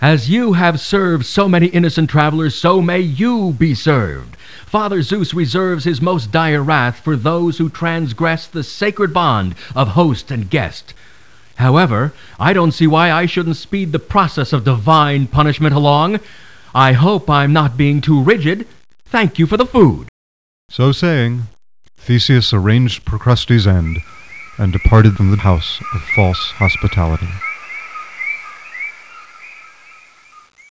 As you have served so many innocent travelers, so may you be served. Father Zeus reserves his most dire wrath for those who transgress the sacred bond of host and guest. However, I don't see why I shouldn't speed the process of divine punishment along. I hope I'm not being too rigid. Thank you for the food. So saying, Theseus arranged Procrustes' end and departed from the house of false hospitality.